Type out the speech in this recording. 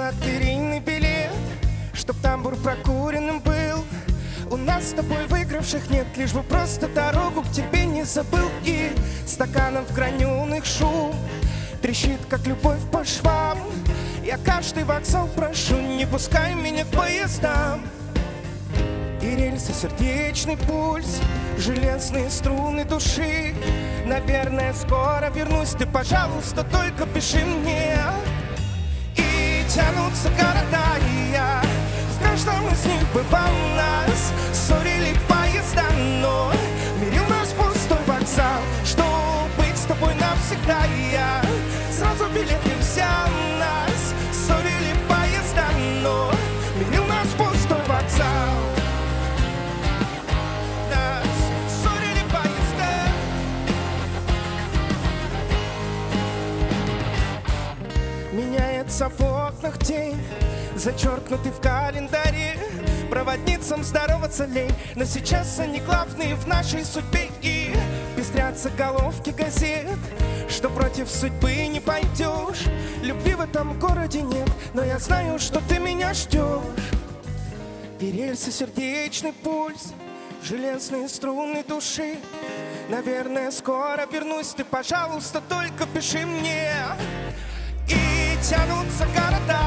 лотерейный билет, чтоб тамбур прокуренным был. У нас с тобой выигравших нет, лишь бы просто дорогу к тебе не забыл. И стаканов граненых шум трещит, как любовь по швам. Я каждый вокзал прошу, не пускай меня к поездам. И рельсы, сердечный пульс, железные струны души. Наверное, скоро вернусь, ты, пожалуйста, только пиши мне. И тянутся города, и я в каждом из них бывал. Нас ссорили поезда, но мирил нас пустой вокзал. Чтоб быть с тобой навсегда, и я сразу билеты взял. Нас ссорили поезда, но мирил нас пустой вокзал. Меняется в окнах тень, зачеркнутый в календаре. Проводницам здороваться лень, но сейчас они главные в нашей судьбе. И пестрятся головки газет, что против судьбы не пойдешь. Любви в этом городе нет, но я знаю, что ты меня ждешь. И рельсы, сердечный пульс, железные струны души. Наверное, скоро вернусь, ты, пожалуйста, только пиши мне. И тянутся города,